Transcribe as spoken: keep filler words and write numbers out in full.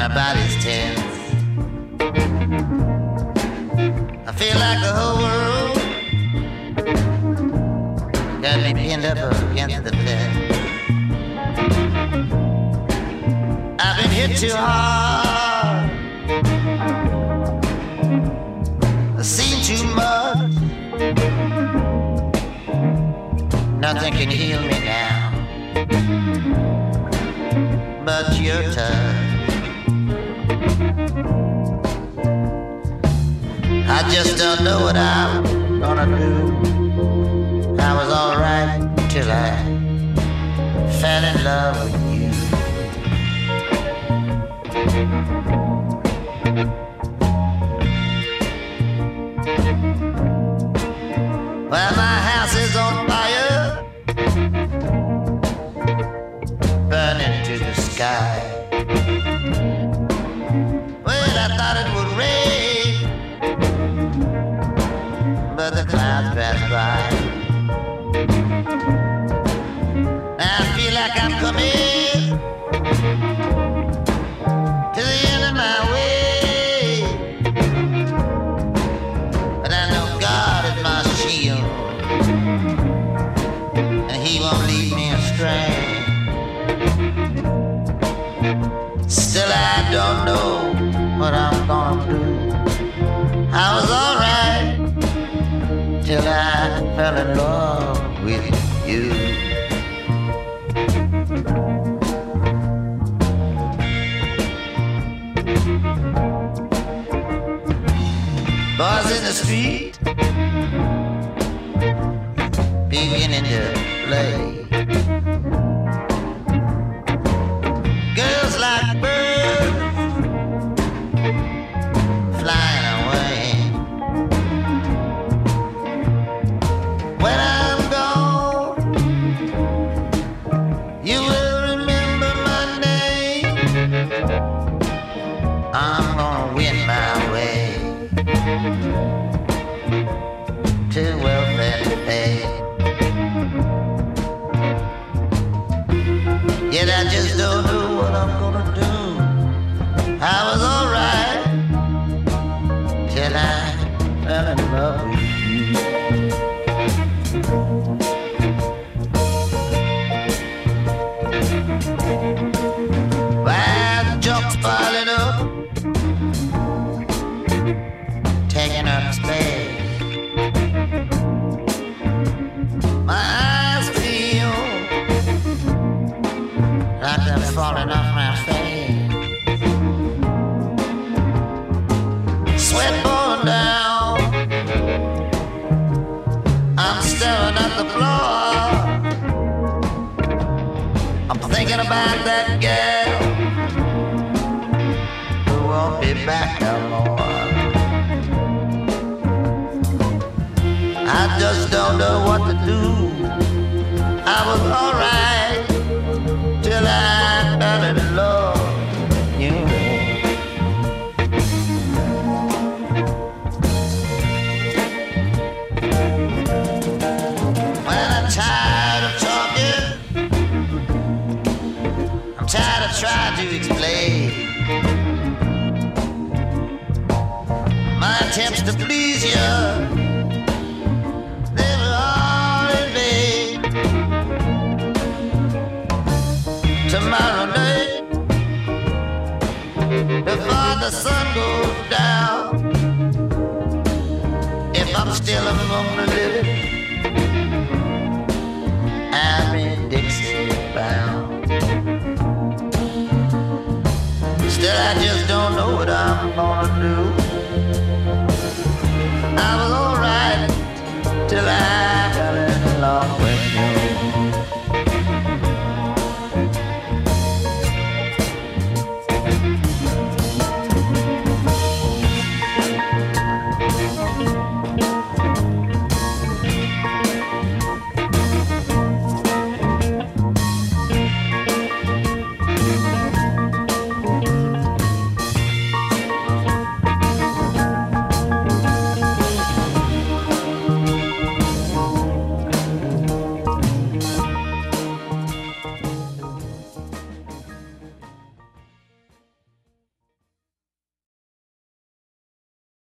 body's tense. I feel like the whole world got me pinned up against the fence. I've been hit too hard, I've seen too much. Nothing can heal me now but your touch. I just don't know what I'm gonna do. I was alright till I fell in love with you. Well, my house is on fire, burning to the sky. Well, I thought it would rain, but the clouds pass by. I feel like I'm coming to the end of my way, but I know God is my shield, and He won't lead me astray. Still I don't know what I'm gonna do. I was alright till I fell in love with you. Boys in the street beginning to play. Girls like birds flying away. When I'm gone, you will remember my name. I'm gonna win my way to wealth and fame. Yet I just don't know what I'm gonna do. I was alright till I fell in love with you. Bad jokes piling up, taking up space. My eyes feel like they're falling off my face. Sweat pouring down, I'm staring at the floor. I'm thinking about that girl who won't be back no more. I just don't know what to do. I was alright till I fell in love with you. Well, I'm tired of talking, I'm tired of trying to explain my attempts to please you. Tomorrow night, before the sun goes down, if I'm still among the living, I'm in Dixie bound. Still I just don't know what I'm gonna do.